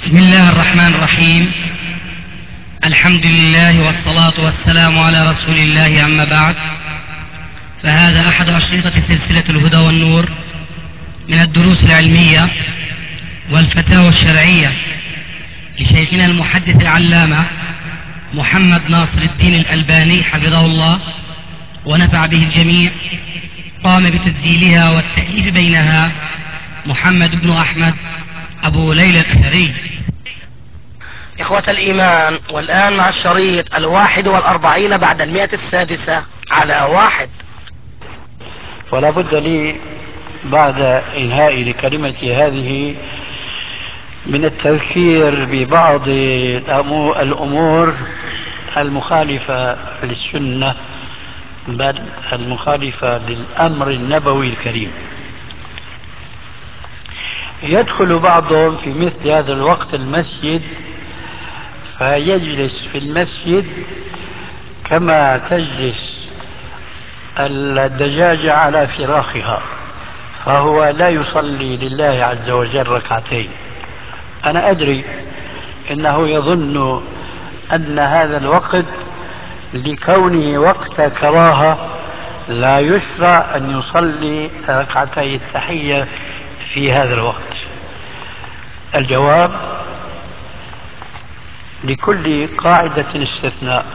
بسم الله الرحمن الرحيم. الحمد لله والصلاة والسلام على رسول الله، أما بعد، فهذا أحد أشرطة سلسلة الهدى والنور من الدروس العلمية والفتاوى الشرعية لشيخنا المحدث العلامة محمد ناصر الدين الألباني حفظه الله ونفع به الجميع. قام بتسجيلها والتأليف بينها محمد بن أحمد أبو ليلى الأثري. إخوة الإيمان، والآن مع الشريط 41 بعد 106 على 1. ولا بد لي بعد إنهائي لكلمتي هذه من التذكير ببعض الأمور المخالفة للسنة، بل المخالفة للأمر النبوي الكريم. يدخل بعضهم في مثل هذا الوقت المسجد فيجلس في المسجد كما تجلس الدجاجة على فراخها، فهو لا يصلي لله عز وجل ركعتين. أنا أدري إنه يظن أن هذا الوقت لكونه وقت كراهة لا يشرع أن يصلي ركعتي التحية في هذا الوقت. الجواب: لكل قاعدة استثناء.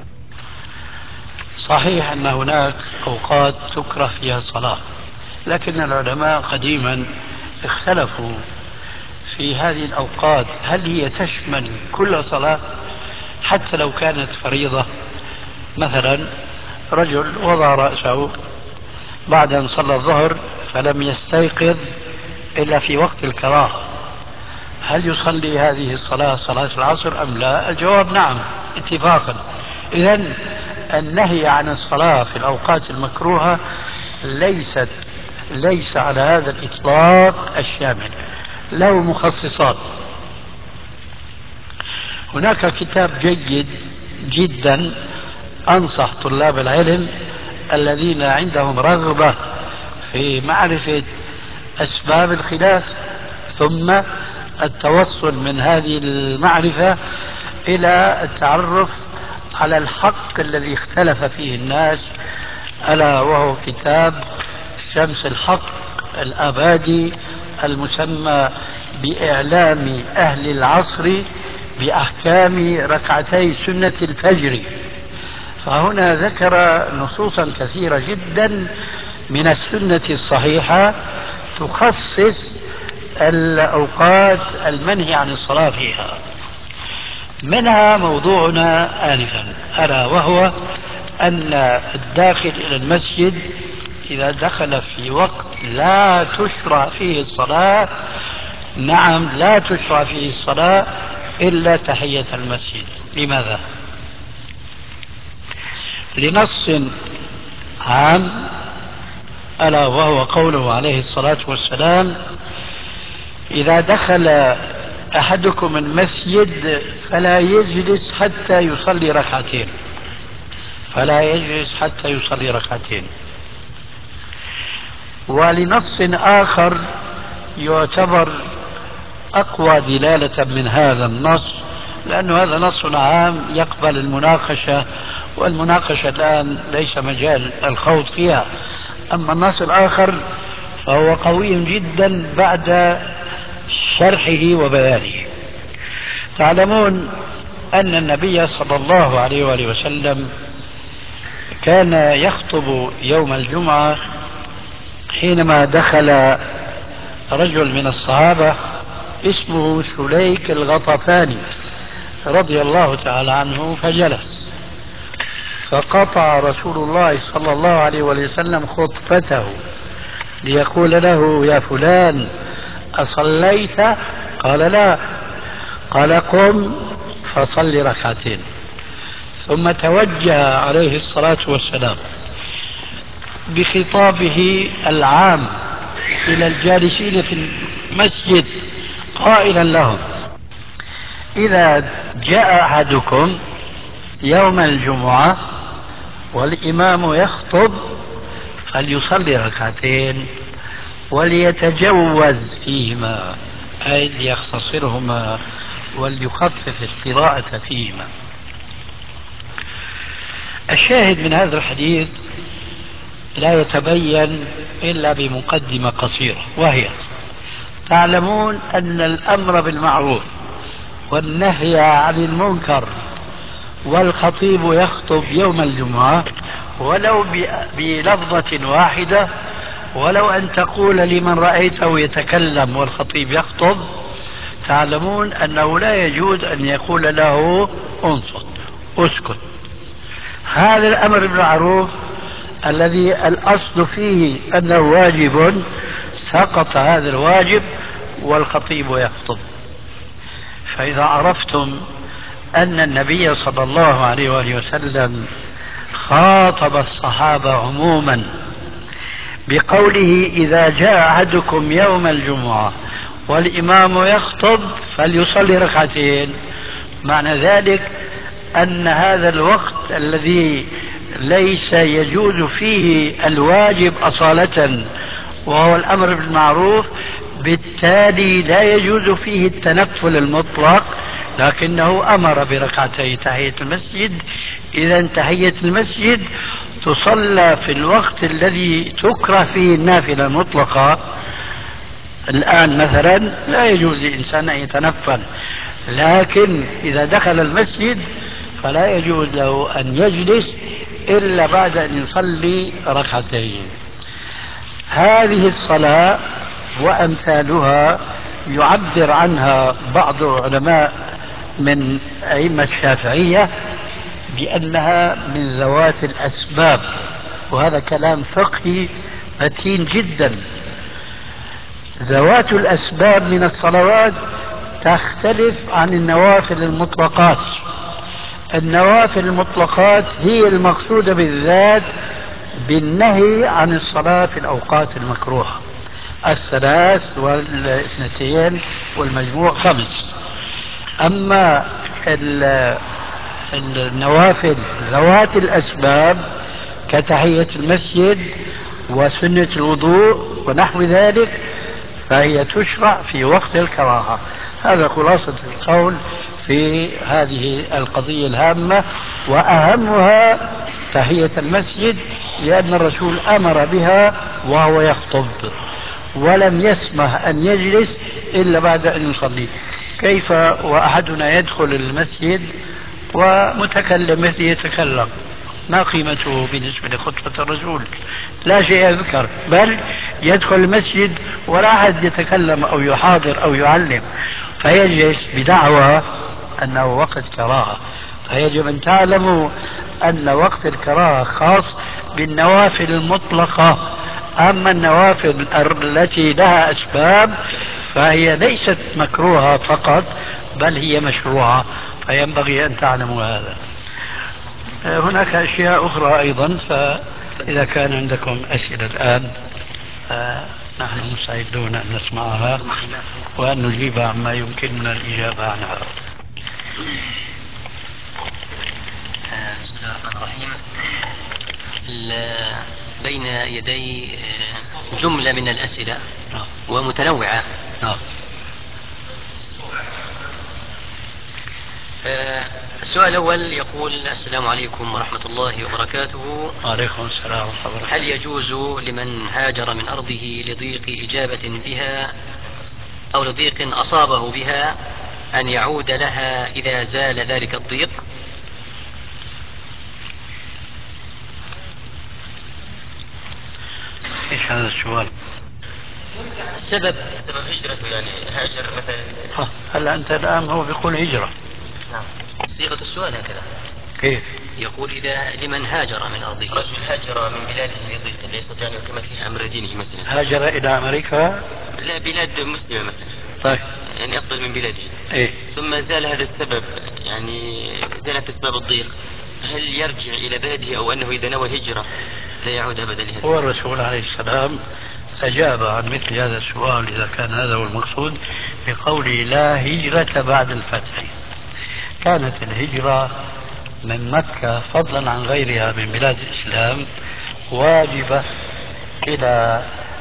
صحيح أن هناك أوقات تكره فيها الصلاة، لكن العلماء قديما اختلفوا في هذه الأوقات، هل هي تشمل كل صلاة حتى لو كانت فريضة؟ مثلا رجل وضع رأسه بعد أن صلى الظهر فلم يستيقظ إلا في وقت الكراهة، هل يصلي هذه الصلاة صلاة العصر أم لا؟ الجواب: نعم اتفاقا. إذن النهي عن الصلاة في الأوقات المكروهة ليس على هذا الإطلاق الشامل، له مخصصات. هناك كتاب جيد جدا أنصح طلاب العلم الذين عندهم رغبة في معرفة أسباب الخلاف ثم التوصل من هذه المعرفة إلى التعرف على الحق الذي اختلف فيه الناس، ألا وهو كتاب شمس الحق الآبادي المسمى بإعلام أهل العصر بأحكام ركعتي سنة الفجر. فهنا ذكر نصوصا كثيرة جدا من السنة الصحيحة تخصص الأوقات المنهي عن الصلاة فيها، منها موضوعنا آنفا، ألا وهو أن الداخل إلى المسجد إذا دخل في وقت لا تشرع فيه الصلاة، نعم لا تشرع فيه الصلاة إلا تحية المسجد. لماذا؟ لنص عام، ألا وهو قوله عليه الصلاة والسلام: إذا دخل أحدكم المسجد فلا يجلس حتى يصلي ركعتين، فلا يجلس حتى يصلي ركعتين. ولنص آخر يعتبر أقوى دلالة من هذا النص، لأن هذا نص عام يقبل المناقشة، والمناقشة الآن ليس مجال الخوض فيها. أما النص الآخر فهو قوي جدا بعد شرحه وبيانه. تعلمون أن النبي صلى الله عليه وآله وسلم كان يخطب يوم الجمعة حينما دخل رجل من الصحابة اسمه سليك الغطفاني رضي الله تعالى عنه، فجلس، فقطع رسول الله صلى الله عليه وسلم خطبته ليقول له: يا فلان أصليت؟ قال: لا. قال: قم فصل ركعتين. ثم توجه عليه الصلاة والسلام بخطابه العام إلى الجالسين في المسجد قائلا لهم: إذا جاء أحدكم يوم الجمعة والإمام يخطب فليصلي ركعتين وليتجوز فيهما، أي ليختصرهما وليخفف القراءة فيهما. الشاهد من هذا الحديث لا يتبين إلا بمقدمة قصيرة، وهي: تعلمون أن الأمر بالمعروف والنهي عن المنكر والخطيب يخطب يوم الجمعة ولو بلفظة واحدة، ولو أن تقول لمن رأيته يتكلم والخطيب يخطب، تعلمون أنه لا يجوز أن يقول له انصت اسكت. هذا الأمر بالمعروف الذي الأصل فيه أنه واجب، سقط هذا الواجب والخطيب يخطب. فإذا عرفتم أن النبي صلى الله عليه وآله وسلم خاطب الصحابة عموما بقوله: إذا جاء أحدكم يوم الجمعة والإمام يخطب فليصلي ركعتين، معنى ذلك أن هذا الوقت الذي ليس يجوز فيه الواجب أصالة وهو الأمر بالمعروف، بالتالي لا يجوز فيه التنفل المطلق، لكنه أمر بركعتي تحية المسجد. إذا تحية المسجد تصلى في الوقت الذي تكره فيه النافلة المطلقة. الآن مثلا لا يجوز للإنسان أن يتنفل، لكن إذا دخل المسجد فلا يجوز له أن يجلس إلا بعد أن يصلي ركعتين. هذه الصلاة وأمثالها يعبر عنها بعض العلماء من أئمة الشافعية بأنها من ذوات الأسباب، وهذا كلام فقهي متين جدا. ذوات الأسباب من الصلوات تختلف عن النوافل المطلقات. النوافل المطلقات هي المقصودة بالذات بالنهي عن الصلاة في الأوقات المكروهة، الثلاث والاثنتين والمجموع 5. أما النوافل ذوات الأسباب كتحية المسجد وسنة الوضوء ونحو ذلك فهي تشرع في وقت الكراهة. هذا خلاصة القول في هذه القضية الهامة، وأهمها تحية المسجد، لأن الرسول أمر بها وهو يخطب ولم يسمح أن يجلس إلا بعد أن يصلي. كيف وأحدنا يدخل المسجد ومتكلم مثل يتكلم؟ ما قيمته بالنسبة لخطبة الرسول؟ لا شيء يذكر، بل يدخل المسجد ولا أحد يتكلم أو يحاضر أو يعلم، فيجلس بدعوى أنه وقت كراهة. فيجب أن تعلموا أن وقت الكراهة خاص بالنوافل المطلقة. أما النوافل التي لها أسباب فهي ليست مكروهة فقط، بل هي مشروعة، فينبغي أن تعلموا هذا. هناك أشياء أخرى أيضا، فإذا كان عندكم أسئلة الآن نحن مستعدون أن نسمعها وأن نجيب عما يمكننا الإجابة عنها. بسم الله الرحمن الرحيم. بين يدي جملة من الأسئلة ومتنوعة. السؤال الأول يقول: السلام عليكم ورحمة الله وبركاته. وعليكم السلام ورحمة الله وبركاته. هل يجوز لمن هاجر من أرضه لضيق إجابة بها أو لضيق أصابه بها أن يعود لها إذا زال ذلك الضيق؟ ايش هذا السؤال؟ سبب هجرته، يعني هاجر مثلا. هلا أنت الآن هو بيقول هجرة. نعم، صيغة السؤال هكذا. كيف؟ يقول: إذا لمن هاجر من أرضه، رجل هاجر من بلاده لضيق لا يستطيع أن يقيم فيها أمر دينه مثلا. هاجر إلى أمريكا؟ لا، بلاد مسلمة مثلا. طيب. يعني أفضل من بلاده. إيه؟ ثم زال هذا السبب، يعني زالت أسباب الضيق، هل يرجع إلى بلده أو أنه إذا نوى الهجرة لا يعود أبدا لهذا؟ هو الرسول عليه السلام أجاب عن مثل هذا السؤال إذا كان هذا هو المقصود بقوله: لا هجرة بعد الفتح. كانت الهجرة من مكة فضلا عن غيرها من بلاد الإسلام واجبة إلى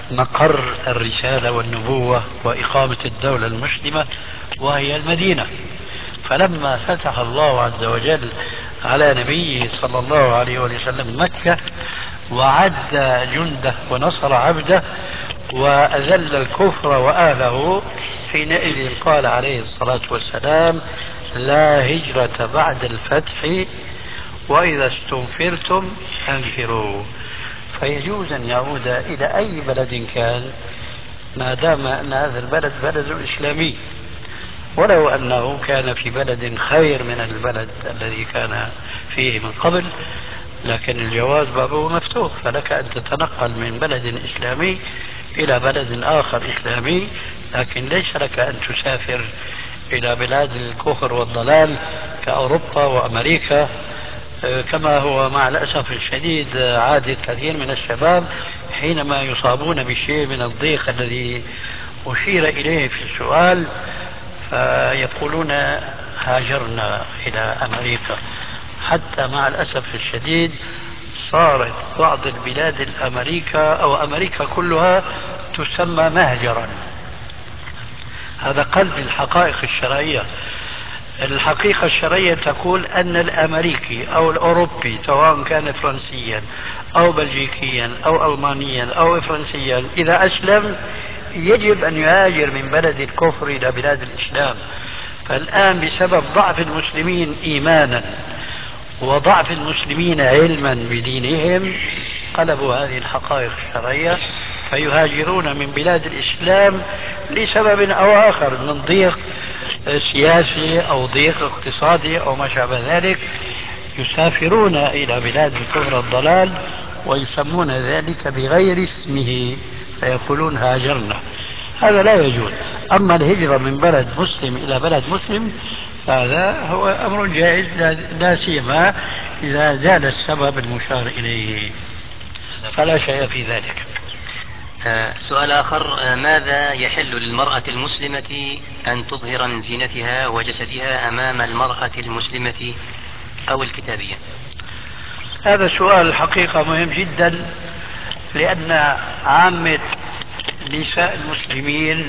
مقر الرسالة والنبوة وإقامة الدولة المسلمة، وهي المدينة. فلما فتح الله عز وجل على نبيه صلى الله عليه وسلم مكة وعد جنده ونصر عبده وأذل الكفر وأهله، حينئذ قال عليه الصلاة والسلام: لا هجرة بعد الفتح وإذا استنفرتم فانفروا. فيجوز أن يعود إلى أي بلد كان ما دام أن هذا البلد بلد إسلامي، ولو أنه كان في بلد خير من البلد الذي كان فيه من قبل، لكن الجواز بابه مفتوح، فلك أن تتنقل من بلد إسلامي إلى بلد آخر إسلامي، لكن ليس لك أن تسافر إلى بلاد الكفر والضلال كأوروبا وأمريكا، كما هو مع الأسف الشديد عادة كثير من الشباب حينما يصابون بشيء من الضيق الذي أشير إليه في السؤال، فيقولون هاجرنا إلى أمريكا. حتى مع الأسف الشديد صارت بعض البلاد الأمريكا أو أمريكا كلها تسمى مهجرا. هذا قلب الحقائق الشرعية. الحقيقة الشرعية تقول أن الأمريكي أو الأوروبي سواء كان فرنسيا أو بلجيكيا أو ألمانيا أو فرنسيا إذا أسلم يجب أن يهاجر من بلد الكفر إلى بلاد الإسلام. فالآن بسبب ضعف المسلمين إيمانا وضعف المسلمين علما بدينهم قلبوا هذه الحقائق الشرعية فيهاجرون من بلاد الإسلام لسبب أو آخر، من ضيق سياسي أو ضيق اقتصادي أو ما شابه ذلك، يسافرون إلى بلاد الكفر والضلال ويسمون ذلك بغير اسمه فيقولون هاجرنا. هذا لا يجوز. أما الهجرة من بلد مسلم إلى بلد مسلم هذا هو أمر جائز، لا سيما إذا زال السبب المشار إليه، فلا شيء في ذلك. سؤال آخر: ماذا يحل للمرأة المسلمة أن تظهر من زينتها وجسدها أمام المرأة المسلمة أو الكتابية؟ هذا سؤال الحقيقة مهم جدا، لأن عامة نساء المسلمين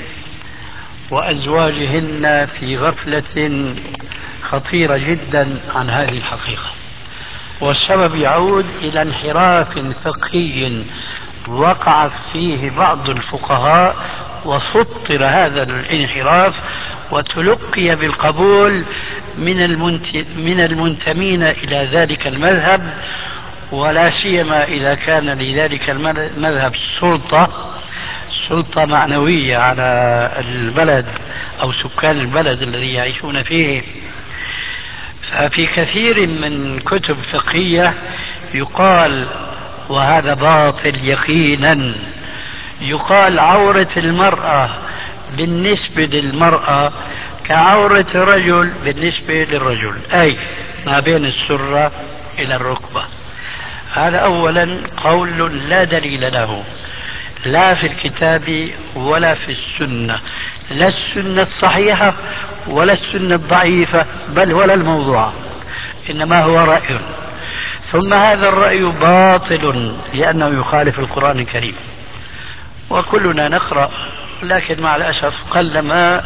وأزواجهن في غفلة خطيرة جدا عن هذه الحقيقة، والسبب يعود إلى انحراف فقهي وقع فيه بعض الفقهاء وسطر هذا الانحراف وتلقي بالقبول من المنتمين إلى ذلك المذهب، ولا سيما إذا كان لذلك المذهب سلطة معنوية على البلد أو سكان البلد الذي يعيشون فيه. ففي كثير من كتب فقهية يقال، وهذا باطل يقينا، يقال عورة المرأة بالنسبة للمرأة كعورة الرجل بالنسبة للرجل، أي ما بين السرة إلى الركبة. هذا أولا قول لا دليل له، لا في الكتاب ولا في السنة، لا السنة الصحيحة ولا السنة الضعيفة بل ولا الموضوع، إنما هو رأي. ثم هذا الرأي باطل لأنه يخالف القرآن الكريم، وكلنا نقرأ، لكن مع الأسف قلما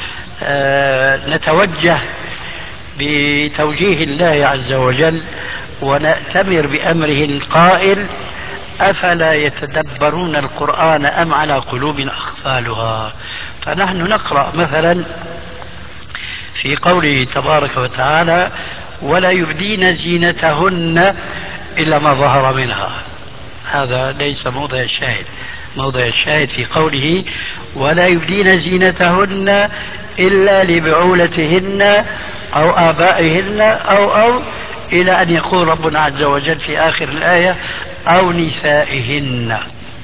نتوجه بتوجيه الله عز وجل ونأتمر بأمره القائل: أفلا يتدبرون القرآن أم على قلوب أقفالها. فنحن نقرأ مثلا في قوله تبارك وتعالى: ولا يبدين زينتهن إلا ما ظهر منها. هذا ليس موضع الشاهد. موضع الشاهد في قوله: ولا يبدين زينتهن إلا لبعولتهن أو آبائهن أو إلى أن يقول ربنا عز وجل في آخر الآية: أو نسائهن.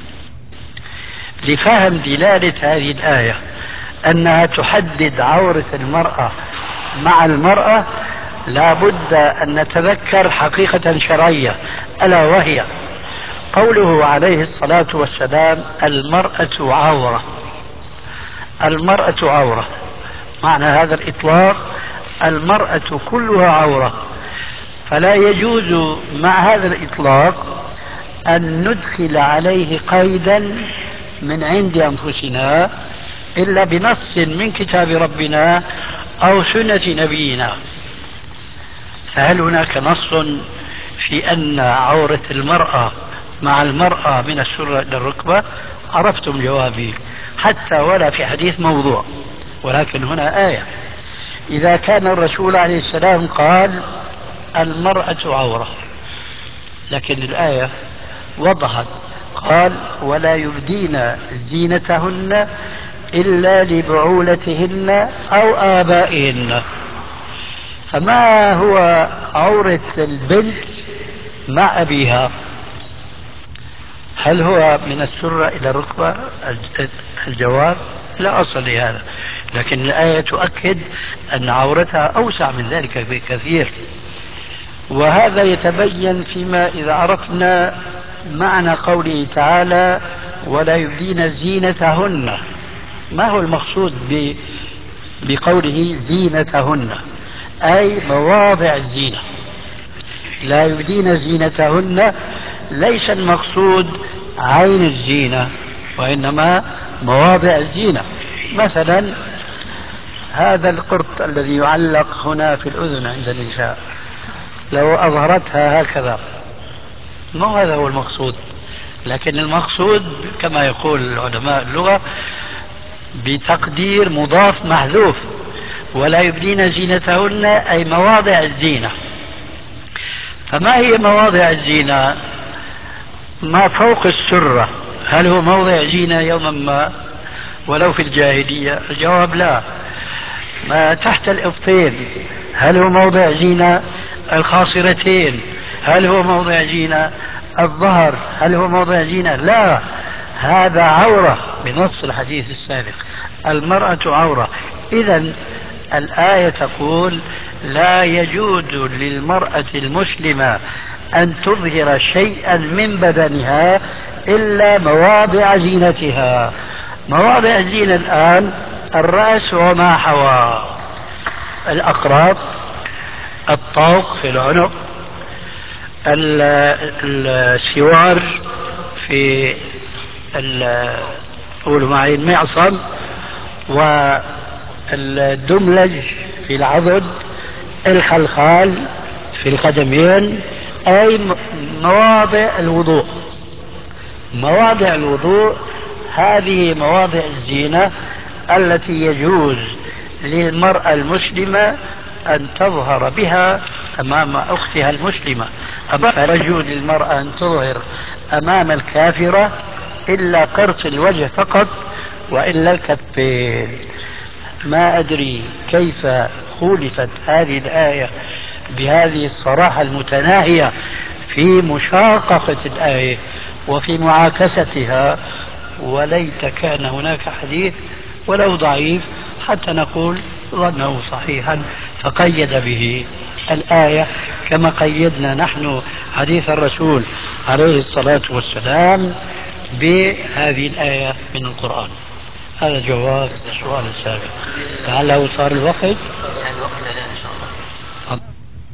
لفهم دلالة هذه الآية أنها تحدد عورة المرأة مع المرأة لا بد أن نتذكر حقيقة شرعية، ألا وهي قوله عليه الصلاة والسلام: المرأة عورة. المرأة عورة معنى هذا الإطلاق المرأة كلها عورة، فلا يجوز مع هذا الإطلاق أن ندخل عليه قيدا من عند أنفسنا إلا بنص من كتاب ربنا أو سنة نبينا. فهل هناك نص في أن عورة المرأة مع المرأة من السرة إلى الركبة؟ عرفتم جوابي، حتى ولا في حديث موضوع. ولكن هنا آية، إذا كان الرسول عليه السلام قال المرأة عورة، لكن الآية وضحت قال ولا يبدين زينتهن إلا لبعولتهن أو آبائهن. فما هو عورة البنت مع أبيها؟ هل هو من السرة إلى الركبة؟ الجواب لا أصل لهذا، لكن الآية تؤكد أن عورتها أوسع من ذلك بكثير. وهذا يتبين فيما إذا عرفنا معنى قوله تعالى ولا يبدين زينتهن. ما هو المقصود بقوله زينتهن؟ أي مواضع الزينة. لا يبدين زينتهن ليس المقصود عين الزينة، وإنما مواضع الزينة. مثلا هذا القرط الذي يعلق هنا في الأذن عند النساء، لو أظهرتها هكذا، ما هذا هو المقصود، لكن المقصود كما يقول علماء اللغة بتقدير مضاف محذوف، ولا يبدين زينتهن أي مواضع الزينة. فما هي مواضع الزينة؟ ما فوق السرة هل هو موضع زينة يوما ما ولو في الجاهلية؟ الجواب لا. ما تحت الإبطين هل هو موضع زينة؟ الخاصرتين هل هو موضع زينة؟ الظهر هل هو موضع زينة؟ لا، هذا عورة بنص الحديث السابق، المرأة عورة. إذن الآية تقول لا يجوز للمرأة المسلمة أن تظهر شيئا من بدنها إلا مواضع زينتها. مواضع الزينة الآن الرأس وما حواه، الأقراط، الطوق في العنق، السوار في قولوا معي المعصم، والدملج في العضد، الخلخال في القدمين، أي مواضع الوضوء. مواضع الوضوء هذه مواضع الزينة التي يجوز للمرأة المسلمة أن تظهر بها أمام أختها المسلمة. فلا يجوز للمرأة أن تظهر أمام الكافرة إلا قرص الوجه فقط وإلا الكفين. ما أدري كيف خولفت هذه الآية بهذه الصراحة المتناهية في مشاققة الآية وفي معاكستها، وليت كان هناك حديث ولو ضعيف حتى نقول ظنه صحيحا فقيد به الآية كما قيدنا نحن حديث الرسول عليه الصلاة والسلام بهذه الآية من القرآن. هذا جواب السؤال السابق. لعله صار الوقت. يعني الوقت الآن إن شاء الله.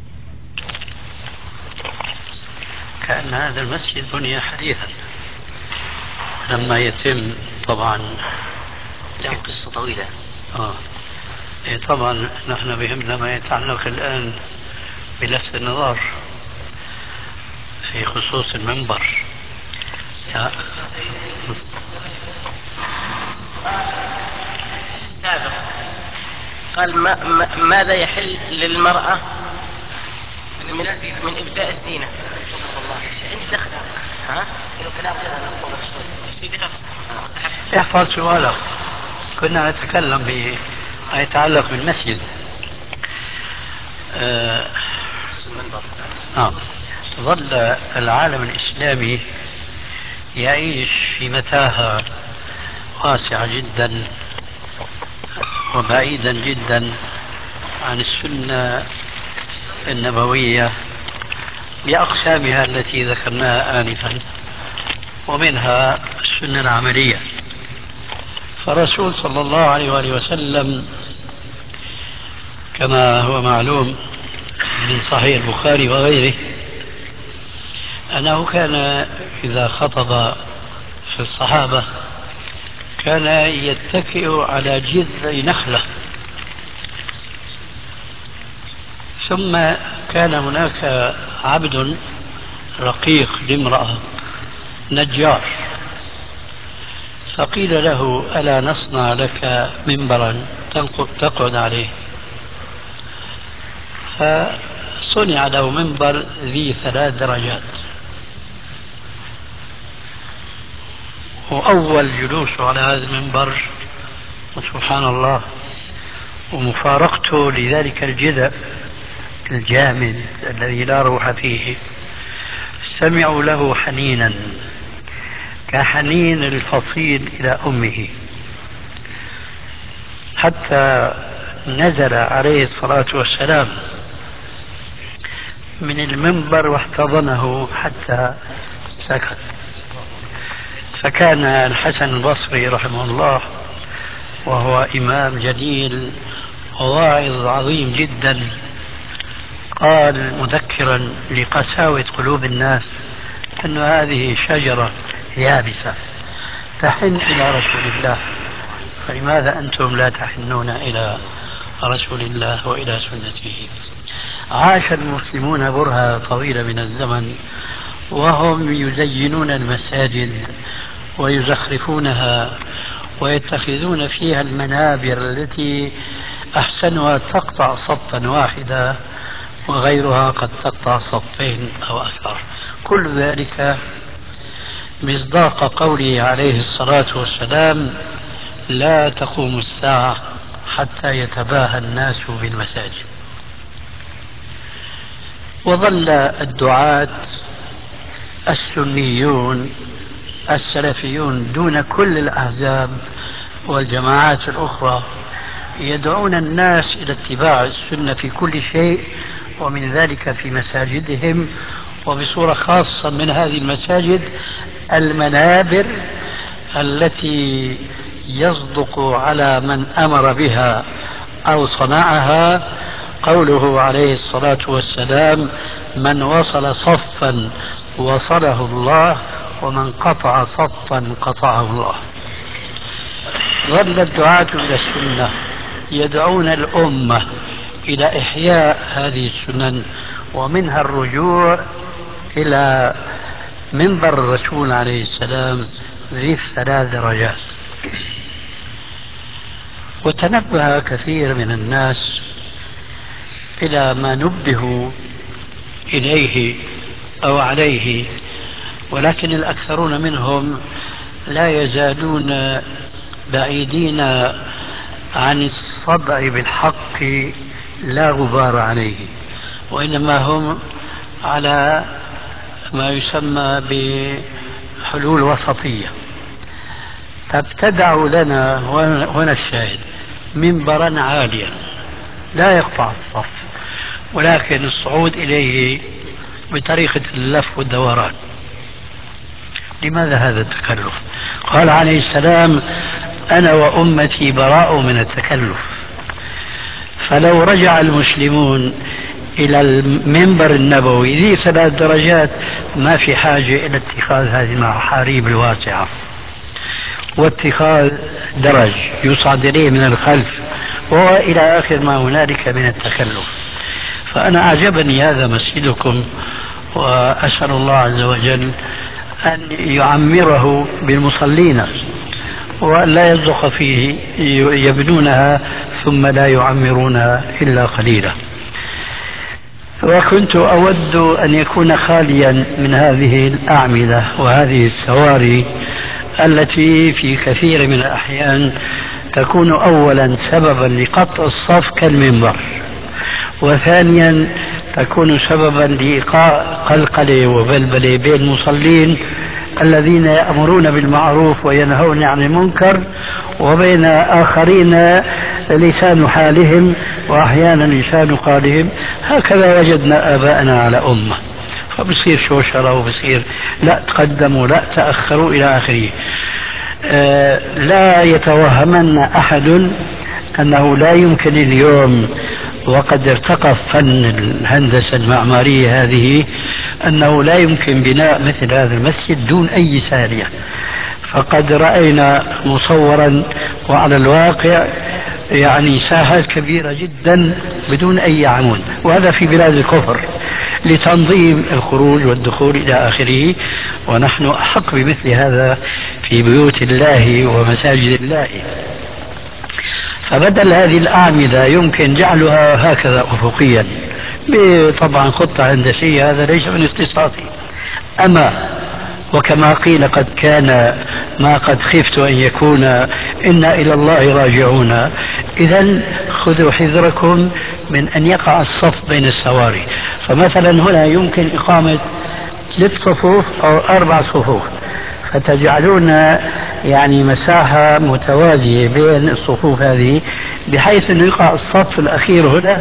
كأن هذا المسجد بني حديثا، لما يتم طبعا له قصة طويلة. طبعا نحن بهمنا ما يتعلق الآن بلفت النظر في خصوص المنبر. السابق قال ماذا يحل للمرأة من إبداء الزينة؟ عندي دخل. ها؟ احفظ سؤالك. كنا نتكلم بما يتعلق بالمسجد. ظل العالم الإسلامي يعيش في متاهة واسعة جدا وبعيدا جدا عن السنة النبوية بأقسامها التي ذكرناها آنفا، ومنها السنة العملية. فالرسول صلى الله عليه وآله وسلم كما هو معلوم من صحيح البخاري وغيره أنه كان إذا خطب في الصحابة كان يتكئ على جذع نخلة، ثم كان هناك عبد رقيق لامرأة نجار، فقيل له: ألا نصنع لك منبرا تقعد عليه؟ فصنع له منبر ذي 3 درجات، وأول جلوسه على هذا المنبر سبحان الله ومفارقته لذلك الجذع الجامد الذي لا روح فيه، سمعوا له حنينا كحنين الفصيل إلى أمه، حتى نزل عليه الصلاة والسلام من المنبر واحتضنه حتى سكت. فكان الحسن البصري رحمه الله وهو إمام جليل وواعظ عظيم جدا قال مذكرا لقساوة قلوب الناس أن هذه شجرة يابسة تحن إلى رسول الله، فلماذا أنتم لا تحنون إلى رسول الله وإلى سنته؟ عاش المسلمون برهة طويلة من الزمن وهم يزينون المساجد ويزخرفونها ويتخذون فيها المنابر التي أحسنها تقطع صفا واحدا وغيرها قد تقطع صفين أو أكثر. كل ذلك مصداق قوله عليه الصلاة والسلام: لا تقوم الساعة حتى يتباهى الناس بالمساجد. وظل الدعاة السنيون السلفيون دون كل الأحزاب والجماعات الأخرى يدعون الناس إلى اتباع السنة في كل شيء، ومن ذلك في مساجدهم، وبصورة خاصة من هذه المساجد المنابر التي يصدق على من أمر بها أو صنعها قوله عليه الصلاة والسلام: من وصل صفا وصله الله، ومن قطع صفا قطعه الله. ظل الدعاة إلى السنة يدعون الأمة إلى إحياء هذه السنن، ومنها الرجوع إلى منبر الرسول عليه السلام ذي 3 درجات. وتنبه كثير من الناس إلى ما نبهوا إليه أو عليه، ولكن الأكثرون منهم لا يزالون بعيدين عن الصدع بالحق لا غبار عليه، وإنما هم على ما يسمى بحلول وسطية. فابتدعوا لنا هنا الشاهد منبرا عاليا لا يقطع الصف، ولكن الصعود إليه بطريقة اللف والدوران. لماذا هذا التكلف؟ قال عليه السلام: أنا وأمتي براء من التكلف. فلو رجع المسلمون إلى المنبر النبوي ذي 3 درجات ما في حاجة إلى اتخاذ هذه المحاريب الواسعة واتخاذ درج يصعد إليه من الخلف وإلى آخر ما هنالك من التكلف. فأنا أعجبني هذا مسجدكم، وأسأل الله عز وجل أن يعمره بالمصلين وأن لا يصدق فيه يبنونها ثم لا يعمرونها إلا قليلا. وكنت أود أن يكون خاليا من هذه الأعمدة وهذه السواري التي في كثير من الأحيان تكون أولا سببا لقطع الصف كالمنبر، وثانيا تكون سببا لإيقاع قلقلة وبلبلة بين المصلين الذين يأمرون بالمعروف وينهون عن المنكر، وبين آخرين لسان حالهم وأحيانا لسان قالهم. هكذا وجدنا آباءنا على أمة، فبصير شوشرة وبصير لا تقدموا لا تأخروا إلى آخره. لا يتوهمن أحد أنه لا يمكن اليوم وقد ارتقى فن الهندسة المعمارية هذه أنه لا يمكن بناء مثل هذا المسجد دون أي سارية. فقد رأينا مصورا وعلى الواقع يعني ساحات كبيرة جدا بدون أي عمود، وهذا في بلاد الكفر لتنظيم الخروج والدخول إلى آخره، ونحن أحق بمثل هذا في بيوت الله ومساجد الله. فبدل هذه الأعمدة يمكن جعلها هكذا أفقيا طبعا خطة هندسية، هذا ليس من اختصاصي. أما وكما قيل قد كان ما قد خفت أن يكون إنا إلى الله راجعون، إذا خذوا حذركم من أن يقع الصف بين السواري. فمثلا هنا يمكن إقامة 3 صفوف أو 4 صفوف، فتجعلون يعني مساحة متوازية بين الصفوف هذه بحيث أنه يقع الصف الأخير هنا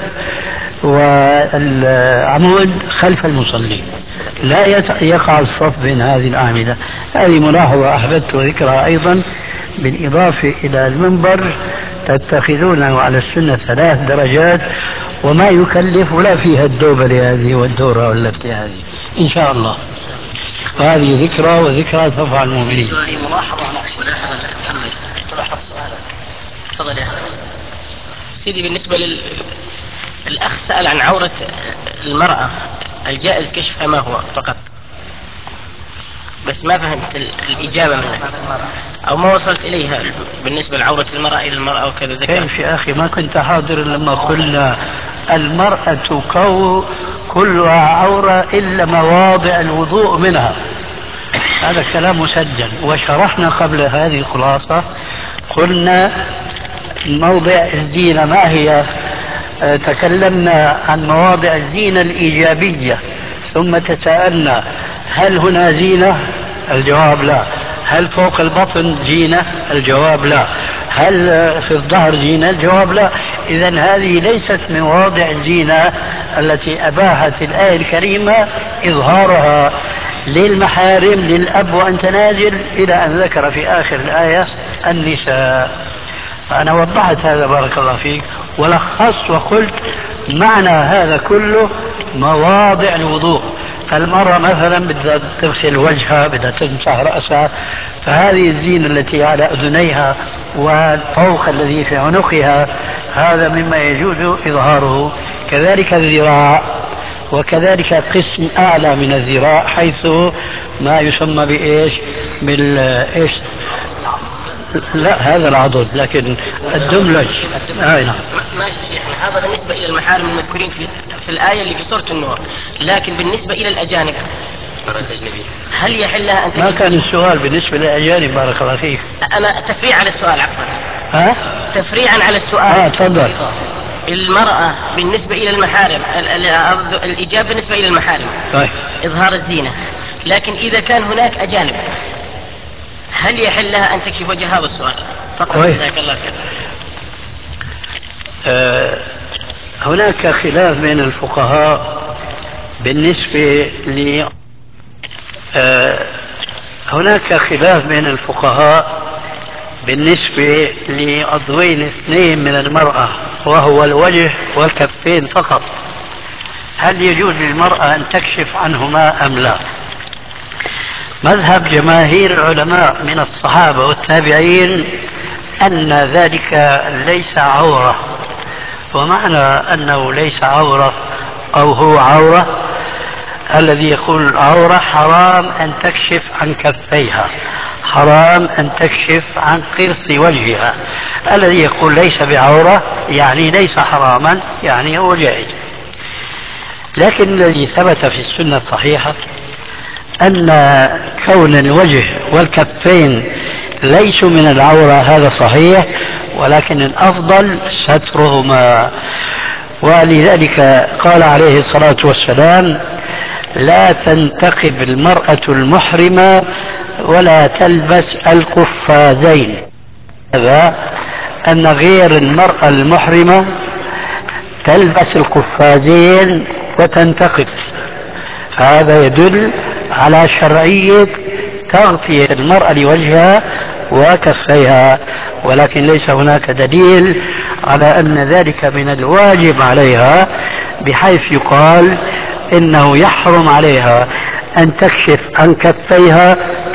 والعمود خلف المصلي، لا يقع الصف بين هذه الأعمدة. هذه ملاحظة أحببت ذكرها أيضا، بالإضافة إلى المنبر تتخذونه على السنة 3 درجات وما يكلف ولا فيها الدوبلة هذه والدورة واللفتة هذه إن شاء الله. وهذه ذكرى وذكرى تنفع المؤمنين. ملاحظة محمد تلاحظ سؤالك. تفضل يا أخي. سيدي بالنسبة الأخ سأل عن عورة المرأة الجائز كشفها ما هو فقط، بس ما فهمت الإجابة منها أو ما وصلت إليها بالنسبة لعورة المرأة إلى المرأة وكذا. كيف يا أخي ما كنت حاضر لما قلنا المرأة كلها عورة إلا مواضع الوضوء منها؟ هذا كلام مسجل، وشرحنا قبل هذه الخلاصة قلنا موضع الزينة ما هي. تكلمنا عن مواضع الزينة الإيجابية، ثم تساءلنا هل هنا زينة؟ الجواب لا. هل فوق البطن زينة؟ الجواب لا. هل في الظهر زينة؟ الجواب لا. إذا هذه ليست من مواضع الزينة التي أباحت الآية الكريمة إظهارها للمحارم للأب وأنت نازل، إلى أن ذكر في آخر الآية النساء. أنا وضحت هذا بارك الله فيك، ولخصت وقلت معنى هذا كله مواضع الوضوء. المرأة مثلا بدها تغسل وجهها، بدها تمسح رأسها، فهذه الزينة التي على أذنيها والطوق الذي في عنقها هذا مما يجوز إظهاره. كذلك الذراع، وكذلك قسم أعلى من الذراع حيث ما يسمى بإيش؟ بالإيش؟ لا هذا العضد، لكن الدملج. نعم. ماشي شيخنا، هذا بالنسبة إلى المحارم المذكورين في الآية اللي في سورة النور، لكن بالنسبة إلى الأجانب هل يحل لها أن ما كان السؤال بالنسبة للأجانب بارك الله فيك. أنا تفريع على السؤال، عفوا. تفريعا على السؤال. تفضل. المرأة بالنسبة إلى المحارم، الإجابة بالنسبة إلى المحارم طيب. إظهار الزينة، لكن إذا كان هناك أجانب هل يحل لها أن تكشف وجهها؟ والسؤال فقط. جزاك الله خير. هناك خلاف بين الفقهاء بالنسبة لعضوين 2 من المرأة، وهو الوجه والكفين فقط. هل يجوز للمرأة أن تكشف عنهما أم لا؟ مذهب جماهير العلماء من الصحابة والتابعين أن ذلك ليس عورة. ومعنى أنه ليس عورة أو هو عورة، الذي يقول عورة حرام أن تكشف عن كفيها، حرام أن تكشف عن قرص وجهها. الذي يقول ليس بعورة يعني ليس حراما، يعني هو جائز. لكن الذي ثبت في السنة الصحيحة أن كون الوجه والكفين ليسوا من العورة، هذا صحيح، ولكن الأفضل سترهما. ولذلك قال عليه الصلاة والسلام: لا تنتقب المرأة المحرمة ولا تلبس القفازين. هذا أن غير المرأة المحرمة تلبس القفازين وتنتقب، هذا يدل على شرعية تغطية المرأة لوجهها وكفيها، ولكن ليس هناك دليل على أن ذلك من الواجب عليها، بحيث يقال إنه يحرم عليها أن تكشف عن كفيها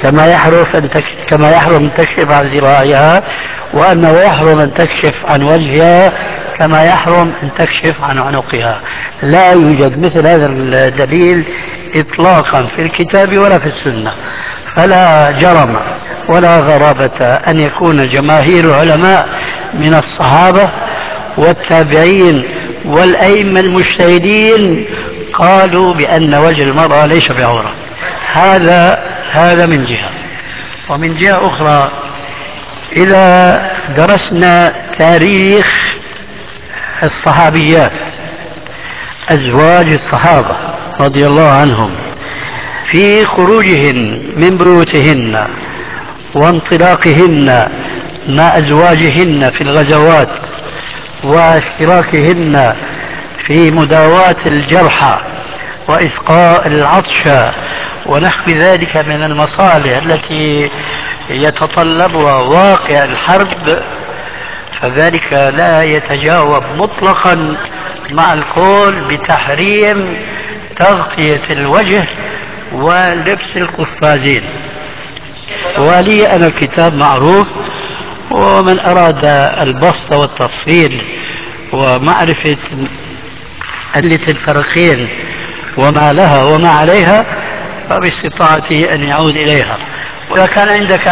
كما يحرم أن تكشف عن ذراعها، وأنه يحرم أن تكشف عن وجهها كما يحرم أن تكشف عن عنقها. لا يوجد مثل هذا الدليل إطلاقا في الكتاب ولا في السنة. فلا جرم ولا غرابة أن يكون جماهير العلماء من الصحابة والتابعين والأئمة المجتهدين قالوا بأن وجه المرأة ليس بعورة. هذا من جهة. ومن جهة أخرى، إذا درسنا تاريخ الصحابيات أزواج الصحابة رضي الله عنهم في خروجهن من بيوتهن وانطلاقهن مع أزواجهن في الغزوات واشتراكهن في مداواة الجرحى وإسقاء العطش ونحو ذلك من المصالح التي يتطلبها واقع الحرب، فذلك لا يتجاوب مطلقا مع القول بتحريم تغطية الوجه ولبس القفازين. ولي أنا الكتاب معروف، ومن أراد البسط والتفصيل ومعرفة علة الفرقين وما لها وما عليها فباستطاعته أن يعود إليها. وإذا كان عندك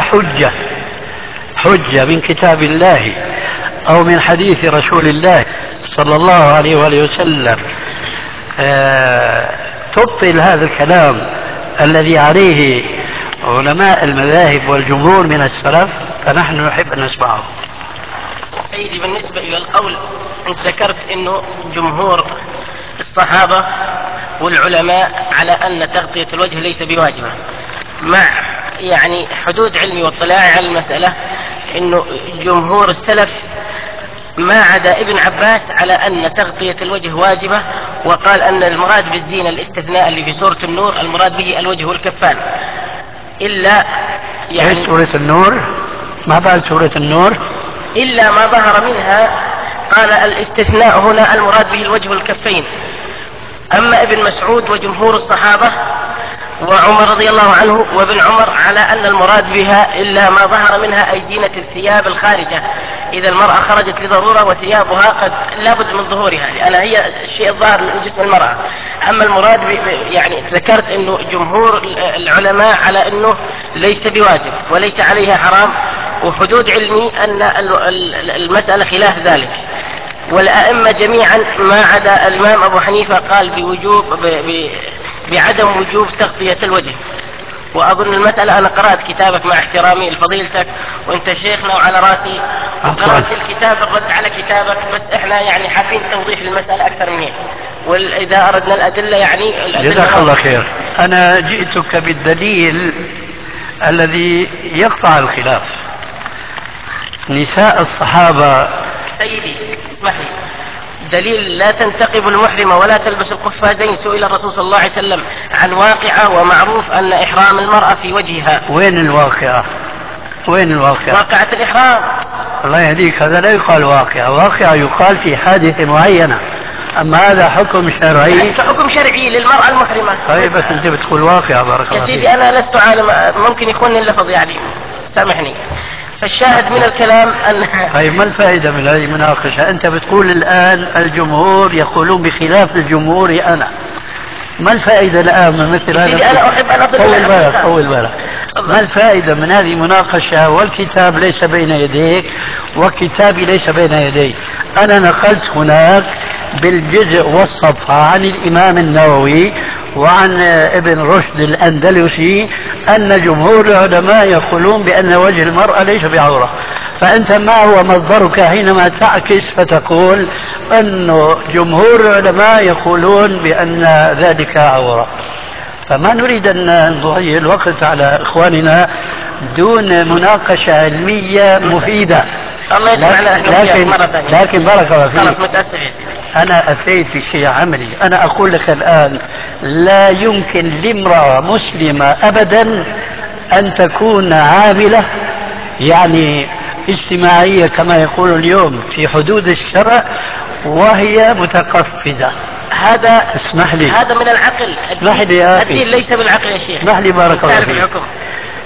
حجة من كتاب الله أو من حديث رسول الله صلى الله عليه وآله وسلم تبطل هذا الكلام الذي عليه علماء المذاهب والجمهور من السلف، فنحن نحب أن نسمعه. سيدي، بالنسبة إلى القول، أنت ذكرت أنه جمهور الصحابة والعلماء على أن تغطية الوجه ليس بواجبة، مع يعني حدود علمي واطلاعي على المسألة أنه جمهور السلف ما عدا ابن عباس على أن تغطية الوجه واجبة، وقال أن المراد بالزينة الاستثناء اللي في سورة النور المراد به الوجه والكفان، إلا يعني سورة النور، ما بعد سورة النور إلا ما ظهر منها، قال الاستثناء هنا المراد به الوجه والكفين. أما ابن مسعود وجمهور الصحابة وعمر رضي الله عنه وابن عمر على أن المراد بها إلا ما ظهر منها أي زينة الثياب الخارجة، إذا المرأة خرجت لضرورة وثيابها قد لابد من ظهورها لأن هي الشيء الظاهر من جسم المرأة. أما المراد يعني ذكرت أنه جمهور العلماء على أنه ليس بواجب وليس عليها حرام، وحدود علمي أن المسألة خلاف ذلك. والأئمة جميعا ما عدا الإمام أبو حنيفة قال بعدم وجوب تغطية الوجه. وأظن المسألة أنا قرأت كتابك مع احترامي لفضيلتك وأنت شيخنا وعلى راسي، وقرأت الكتاب الرد على كتابك، بس إحنا يعني حابين توضيح المسألة أكثر من هيك، وإذا أردنا الأدلة يعني جزاك الله خير. أنا جئتك بالدليل الذي يقطع الخلاف. نساء الصحابة سيدي اسمح لي، دليل لا تنتقب المحرمة ولا تلبس القفازين، سئل الرسول صلى الله عليه وسلم عن واقعة ومعروف أن إحرام المرأة في وجهها. وين الواقعة؟ واقعة الإحرام. الله يهديك، هذا لا يقال واقعة يقال في حادثة معينة، أما هذا حكم شرعي. أنت حكم شرعي للمرأة المحرمة. طيب بس أنت بتقول واقعة. بارك الله فيك. يا سيدي أنا لست عالم، ممكن يكون اللفظ يعني سامحني. فالشاهد من الكلام أن طيب ما الفائدة من هذه المناقشة؟ أنت بتقول الآن الجمهور يقولون بخلاف الجمهور، أنا ما الفائدة الآن من مثل هذا؟ أنا أحب أن أصل طول بالك. ما الفائدة من هذه المناقشة والكتاب ليس بين يديك وكتابي ليس بين يدي؟ أنا نقلت هناك بالجزء والصفحة عن الإمام النووي وعن ابن رشد الأندلسي أن جمهور العلماء يقولون بأن وجه المرأة ليس بعورة. فأنت ما هو مصدرك حينما تعكس فتقول أن جمهور العلماء يقولون بأن ذلك عورة؟ فما نريد أن نضيع الوقت على إخواننا دون مناقشة علمية مفيدة. الله لكن بارك الله فيك. خلاص متأسف يا سيدي. أنا أتيت في شيء عملي. أنا أقول لك الآن لا يمكن لامرأة مسلمة أبدا أن تكون عاملة يعني اجتماعية كما يقول اليوم في حدود الشرع وهي متقفزة. هذا اسمح لي، هذا من العقل. اسمح لي يا أخي. الدين ليس بالعقل يا شيخ. اسمح لي بارك الله فيك.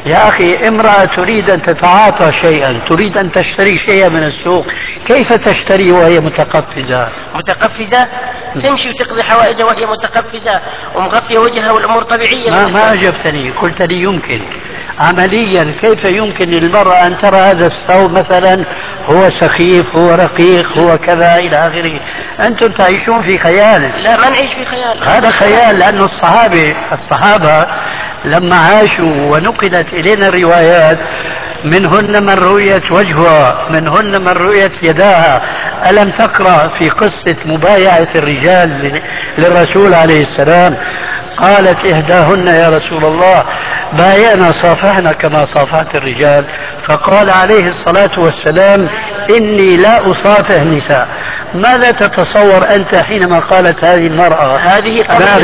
يا أخي امرأة تريد أن تتعاطى شيئا، تريد أن تشتري شيئا من السوق، كيف تشتري وهي متقفزة؟ متقفزة تمشي وتقضي حوائجها وهي متقفزة ومغطية وجهها والأمور طبيعية. ما أجبتني، قلت لي يمكن. عمليا كيف يمكن للمرأة أن ترى هذا الثوب مثلا هو سخيف، هو رقيق، هو كذا إلى آخره؟ أنتم تعيشون في خيال. لا، ما نعيش في خيال، هذا خيال، لأن الصحابة لما عاشوا ونقلت إلينا الروايات منهن من رؤيت وجهها، منهن من رؤيت يداها. ألم تقرأ في قصة مبايعة الرجال للرسول عليه السلام؟ قالت إحداهن يا رسول الله بايعنا صافحنا كما صافحت الرجال، فقال عليه الصلاة والسلام إني لا أصافح النساء. ماذا تتصور أنت حينما قالت هذه المرأة؟ هذه أنا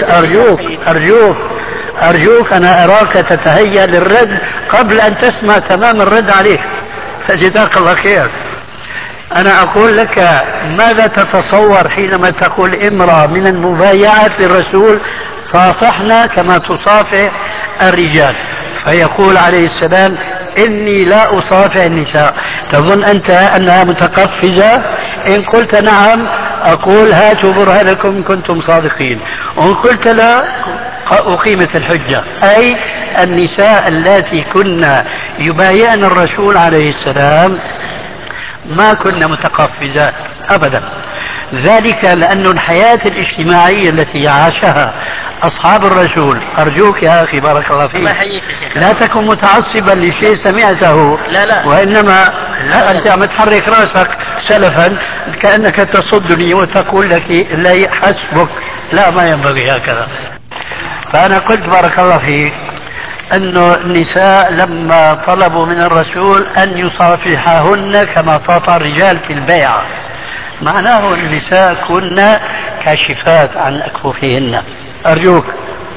أرجوك أنا أراك تتهيأ للرد قبل أن تسمع تمام الرد عليك، فجزاك الله خير. أنا أقول لك ماذا تتصور حينما تقول امرأة من المبايعات للرسول صافحنا كما تصافح الرجال، فيقول عليه السلام إني لا أصافح النساء. تظن أنت أنها متقفزة؟ إن قلت نعم أقول هاتوا برهانكم إن كنتم صادقين، وإن قلت لا أقيمت الحجة. أي النساء اللاتي كنا يبايعن الرسول عليه السلام ما كنا متقفزات أبدا. ذلك لأن الحياة الاجتماعية التي عاشها أصحاب الرسول، أرجوك يا أخي بارك الله فيك لا تكن متعصبا لشيء سمعته، لا. وإنما لا أنت عم تحرك رأسك سلفا كأنك تصدني وتقول لك لا حسبك، لا ما ينبغي هكذا. فأنا قلت بارك الله فيك أن النساء لما طلبوا من الرسول أن يصافحهن كما صافح الرجال في البيعة، معناه النساء كن كاشفات عن أكفوفهن. أرجوك.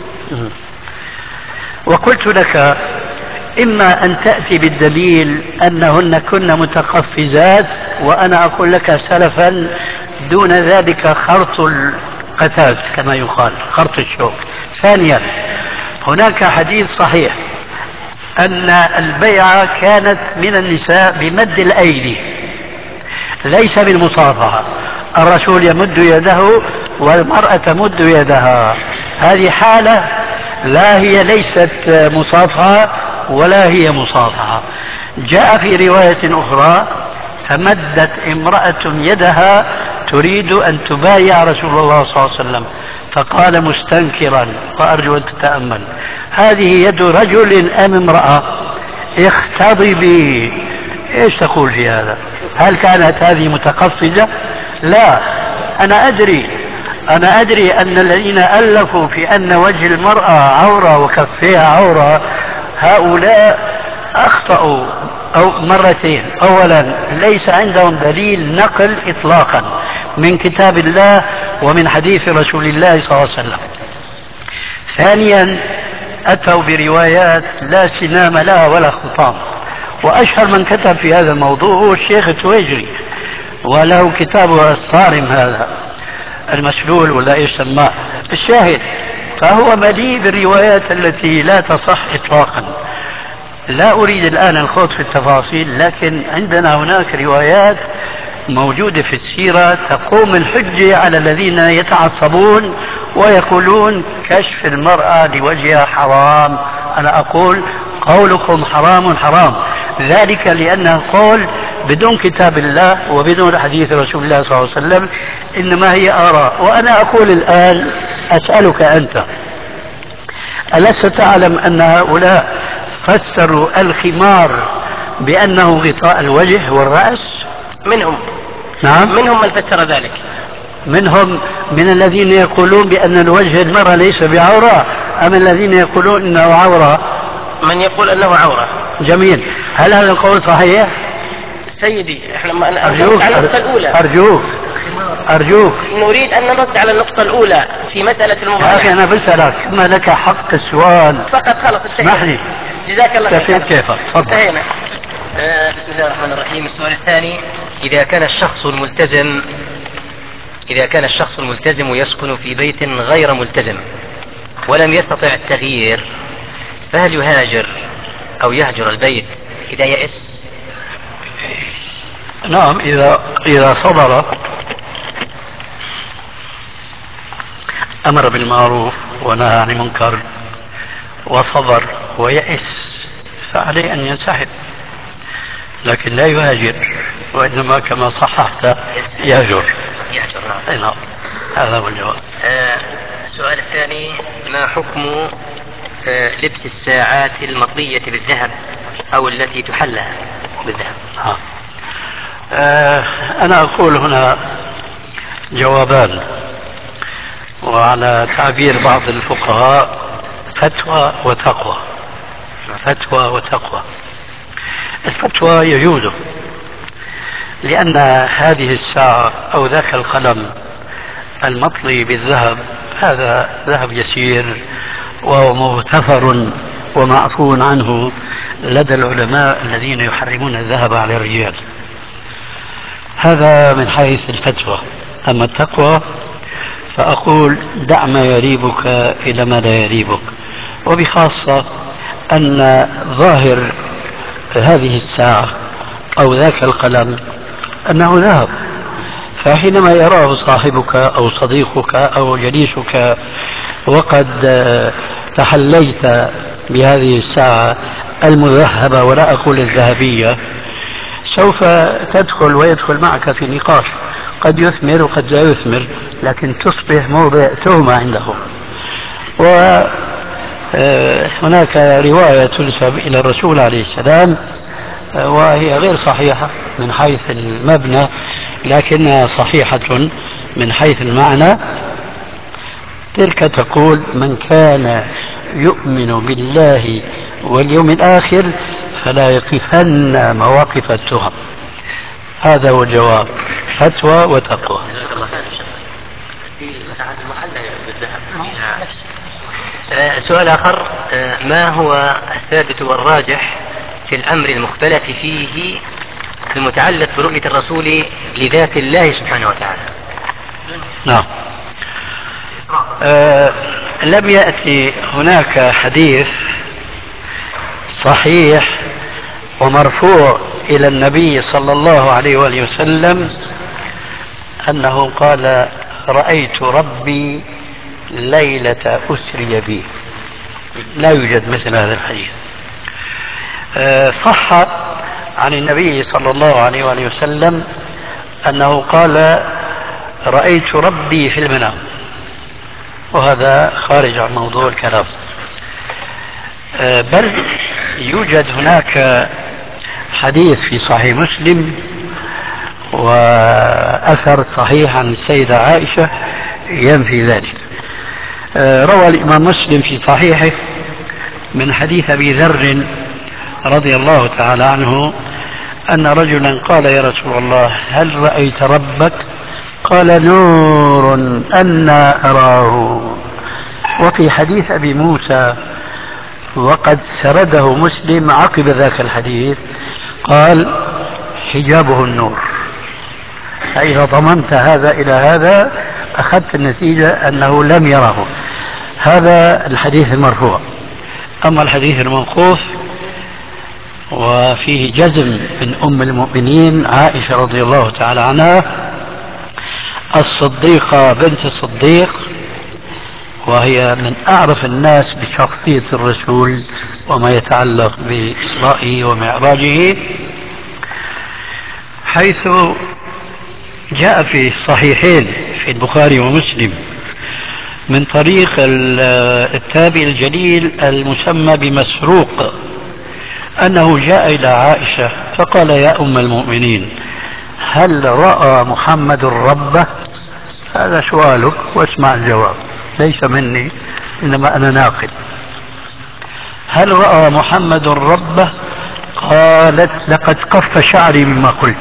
وقلت لك إما أن تأتي بالدليل أنهن كن متقفزات، وأنا أقول لك سلفا دون ذلك خرط القتاد كما يقال، خرط الشوك. ثانيا هناك حديث صحيح أن البيعة كانت من النساء بمد الأيدي ليس بالمصافحة، الرسول يمد يده والمرأة تمد يدها. هذه حالة لا هي ليست مصافحة ولا هي مصافحة. جاء في رواية أخرى فمدت امرأة يدها تريد أن تبايع رسول الله صلى الله عليه وسلم فقال مستنكرا، وأرجو أن تتأمل، هذه يد رجل أم امرأة؟ اختضبي. ايش تقول في هذا؟ هل كانت هذه متقفزة؟ لا. أنا أدري أن الذين ألفوا في أن وجه المرأة عورة وكفيها عورة هؤلاء أخطأوا أو مرتين. أولا ليس عندهم دليل نقل إطلاقا من كتاب الله ومن حديث رسول الله صلى الله عليه وسلم. ثانيا أتوا بروايات لا سنام لها ولا خطام، وأشهر من كتب في هذا الموضوع هو الشيخ التويجري، وله كتابه الصارم هذا المسلول ولا ايش سماه. الشاهد فهو مليء بالروايات التي لا تصح إطلاقا. لا أريد الآن الخوض في التفاصيل، لكن عندنا هناك روايات موجودة في السيرة تقوم الحجة على الذين يتعصبون ويقولون كشف المرأة لوجهها حرام. أنا أقول قولكم حرام حرام، ذلك لأنه قول بدون كتاب الله وبدون حديث رسول الله صلى الله عليه وسلم، إنما هي آراء. وأنا أقول الآن أسألك أنت، ألست تعلم أن هؤلاء فسروا الخمار بأنه غطاء الوجه والرأس؟ منهم. نعم، منهم من فسر ذلك. منهم من الذين يقولون بأن الوجه المرأة ليس بعورة، أم الذين يقولون أنه عورة؟ من يقول أنه عورة. جميل. هل هذا القول صحيح؟ سيدي احنا أرجوك على النقطة الأولى. أرجوك نريد أن نرد على النقطة الأولى في مسألة المبايعة. يا أخي أنا بسألك، ما لك حق السؤال فقط. خلص اسمح لي. جزاك الله خير. كيف انتهينا. بسم الله الرحمن الرحيم. السؤال الثاني: إذا كان الشخص الملتزم يسكن في بيت غير ملتزم ولم يستطع التغيير، فهل يهاجر أو يهجر البيت إذا يئس؟ نعم، إذا صبر أمر بالمعروف ونهى عن المنكر وصبر ويئس فعليه أن ينسحب، لكن لا يهاجر، وإنما كما صححت يهجر. نعم، هذا هو الجواب. السؤال الثاني: ما حكم لبس الساعات المطلية بالذهب أو التي تحلها بالذهب؟ أنا أقول هنا جوابان، وعلى تعبير بعض الفقهاء فتوى وتقوى. فتوى وتقوى. الفتوى يجوز، لأن هذه الساعة أو ذاك القلم المطلي بالذهب هذا ذهب يسير وهو مغتفر ومعفو عنه لدى العلماء الذين يحرمون الذهب على الرجال. هذا من حيث الفتوى. أما التقوى فأقول دع ما يريبك إلى ما لا يريبك، وبخاصة أن ظاهر هذه الساعة أو ذاك القلم أنه ذهب، فحينما يراه صاحبك أو صديقك أو جليسك وقد تحليت بهذه الساعة المذهبة ولا أقول الذهبية، سوف تدخل ويدخل معك في نقاش قد يثمر وقد لا يثمر، لكن تصبح موضع تهمة عنده. وهناك رواية تنسب إلى الرسول عليه السلام وهي غير صحيحة من حيث المبنى لكنها صحيحة من حيث المعنى. تلك تقول: من كان يؤمن بالله واليوم الآخر فلا يقفن مواقف التهم. هذا هو الجواب، فتوى وتقوى. سؤال آخر: ما هو الثابت والراجح في الأمر المختلف فيه المتعلق برؤية الرسول لذات الله سبحانه وتعالى؟ نعم. لم يأتي هناك حديث صحيح ومرفوع إلى النبي صلى الله عليه وآله وسلم أنه قال: رأيت ربي ليلة أسري بي. لا يوجد مثل هذا الحديث. صح عن النبي صلى الله عليه وآله وسلم أنه قال: رأيت ربي في المنام، وهذا خارج عن موضوع الكلام. بل يوجد هناك حديث في صحيح مسلم وأثر صحيح عن السيدة عائشة ينفي ذلك. روى الإمام مسلم في صحيحه من حديث أبي ذر رضي الله تعالى عنه أن رجلا قال: يا رسول الله، هل رأيت ربك؟ قال: نور أنا أراه. وفي حديث أبي موسى وقد سرده مسلم عقب ذاك الحديث قال: حجابه النور. فإذا ضمنت هذا إلى هذا أخذت النتيجة أنه لم يره. هذا الحديث المرفوع. أما الحديث الموقوف وفيه جزم من أم المؤمنين عائشة رضي الله تعالى عنها الصديقة بنت الصديق، وهي من أعرف الناس بشخصية الرسول وما يتعلق بإسرائه ومعراجه، حيث جاء في الصحيحين في البخاري ومسلم من طريق التابعي الجليل المسمى بمسروق أنه جاء إلى عائشة فقال: يا أم المؤمنين، هل رأى محمد ربه؟ هذا سؤالك واسمع الجواب، ليس مني إنما أنا ناقل. هل رأى محمد ربه؟ قالت: لقد قف شعري مما قلت.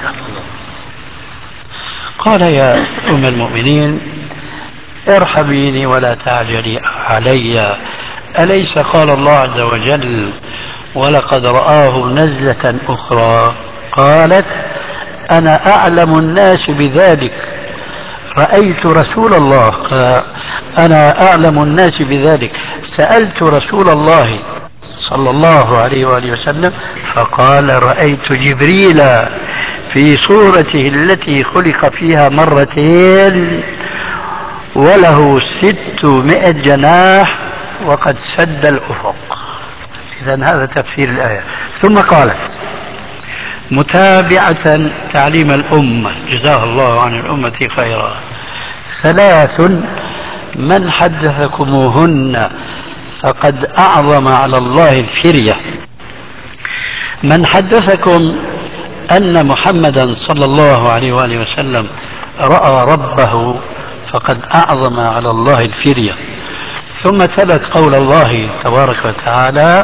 قال: يا أم المؤمنين، ارحميني ولا تعجلي علي، أليس قال الله عز وجل: ولقد رآه نزلة أخرى؟ قالت: أنا أعلم الناس بذلك، رأيت رسول الله. أنا أعلم الناس بذلك، سألت رسول الله صلى الله عليه وآله وسلم فقال رأيت جبريل في صورته التي خلق فيها مرتين وله 600 جناح وقد سد الأفق. إذن هذا تفسير الآية. ثم قالت متابعة تعليم الأمة جزاها الله عن الأمة خيرا: 3 من حدثكموهن فقد أعظم على الله الفرية. من حدثكم أن محمدا صلى الله عليه وآله وسلم رأى ربه فقد أعظم على الله الفرية. ثم تلت قول الله تبارك وتعالى: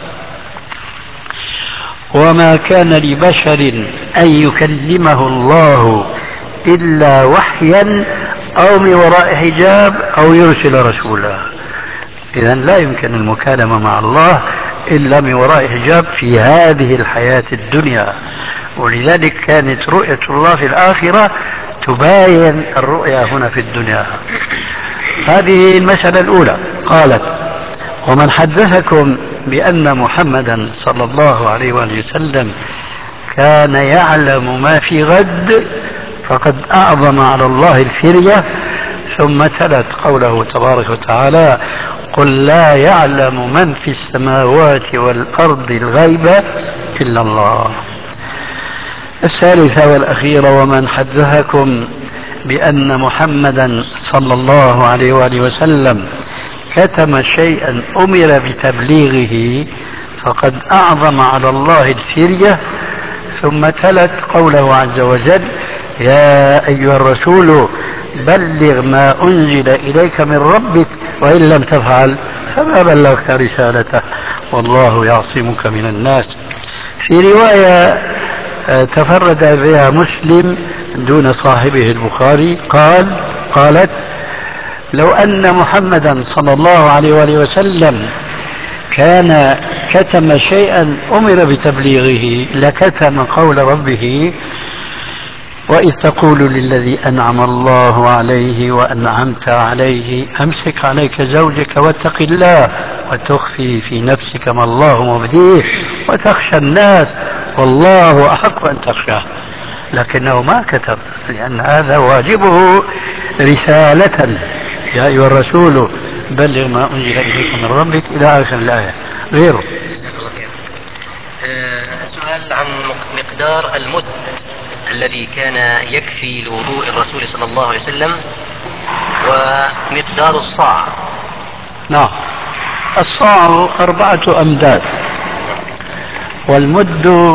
وما كان لبشر أن يكلمه الله إلا وحيا أو من وراء حجاب أو يرسل رسولا. إذن لا يمكن المكالمة مع الله إلا من وراء حجاب في هذه الحياة الدنيا، ولذلك كانت رؤية الله في الآخرة تباين الرؤيا هنا في الدنيا. هذه المسألة الأولى. قالت: ومن حدثكم بأن محمدا صلى الله عليه وآله وسلم كان يعلم ما في غد فقد أعظم على الله الفرية. ثم تلت قوله تبارك وتعالى: قل لا يعلم من في السماوات والأرض الغيب إلا الله. الثالثة والأخيرة: ومن حدثكم بأن محمدا صلى الله عليه وآله وسلم كتم شيئا أمر بتبليغه فقد أعظم على الله الفرية. ثم تلت قوله عز وجل: يا أيها الرسول بلغ ما أنزل إليك من ربك وإن لم تفعل فما بلغت رسالته والله يعصمك من الناس. في رواية تفرد بها مسلم دون صاحبه البخاري قالت: لو أن محمدا صلى الله عليه وآله وسلم كان كتم شيئا أمر بتبليغه لكتم قول ربه: وإذ تقول للذي أنعم الله عليه وأنعمت عليه أمسك عليك زوجك واتق الله وتخفي في نفسك ما الله مبديه وتخشى الناس والله أحق أن تخشاه. لكنه ما كتب لأن هذا واجبه رسالة: يا أيها الرسول بلغ ما أنزل إليك من ربك إلى آخر الآية. غيره. سؤال عن مقدار المد الذي كان يكفي لوضوء الرسول صلى الله عليه وسلم ومقدار الصاع. نعم، الصاع 4 أمداد، والمد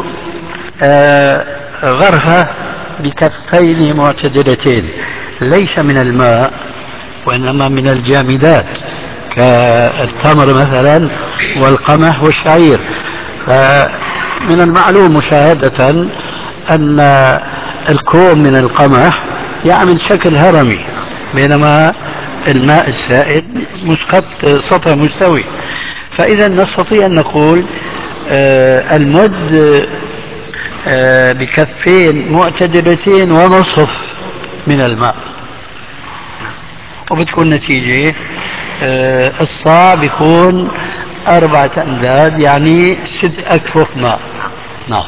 غرفة بكفين معتدلتين ليس من الماء وإنما من الجامدات كالتمر مثلا والقمح والشعير. فمن المعلوم مشاهدة أن الكوم من القمح يعمل شكل هرمي بينما الماء السائل مسقط سطح مستوي. فإذا نستطيع أن نقول المد بكفين معتدلتين ونصف من الماء، وبتكون نتيجة الصاع بيكون 4 أمداد يعني 6 أكفاء ماء. نعم.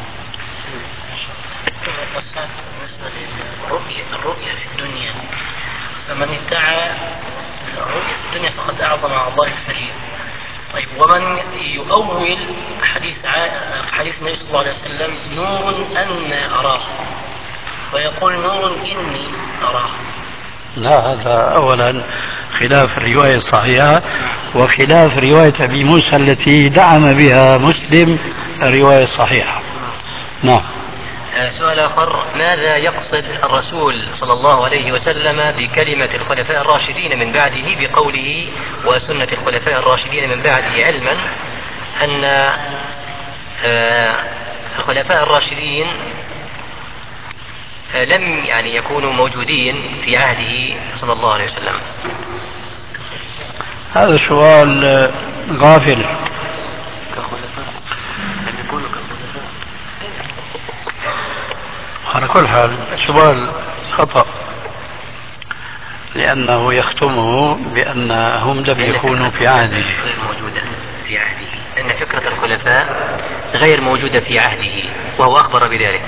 الرؤية في الدنيا، فمن ادعى الرؤية في الدنيا فقد أعظم على الله الفريق. طيب، ومن يؤول حديث النبي صلى الله عليه وسلم: نور أن أراه، ويقول: نور إني أراه. لا، هذا أولا خلاف الرواية الصحيحة وخلاف رواية أبي موسى التي دعم بها مسلم الرواية الصحيحة. نعم. سؤال آخر: ماذا يقصد الرسول صلى الله عليه وسلم بكلمة الخلفاء الراشدين من بعده بقوله وسنة الخلفاء الراشدين من بعده، علما أن الخلفاء الراشدين لم يكونوا موجودين في عهده صلى الله عليه وسلم؟ هذا سؤال غافل. على كل حال سؤال خطأ، لأنه يختمه بأنهم لم يكونوا في عهده. موجودة في عهده. أن فكرة الخلفاء غير موجودة في عهده وهو أخبر بذلك.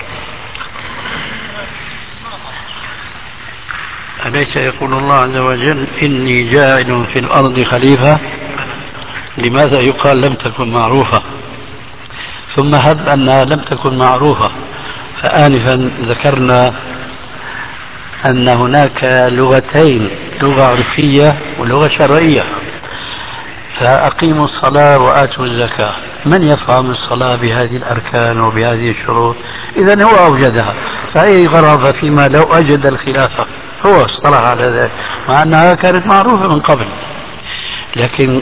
أليس يقول الله عز وجل إني جاعل في الأرض خليفة؟ لماذا يقال لم تكن معروفة؟ ثم هب أنها لم تكن معروفة، فآنفا ذكرنا أن هناك لغتين، لغة عرفية ولغة شرعية. فأقيموا الصلاة وآتوا الزكاة، من يفهم الصلاة بهذه الأركان وبهذه الشروط؟ إذن هو أوجدها، فأي غرابة فيما لو أجد الخلافة، هو اصطلح على ذلك مع أنها كانت معروفة من قبل. لكن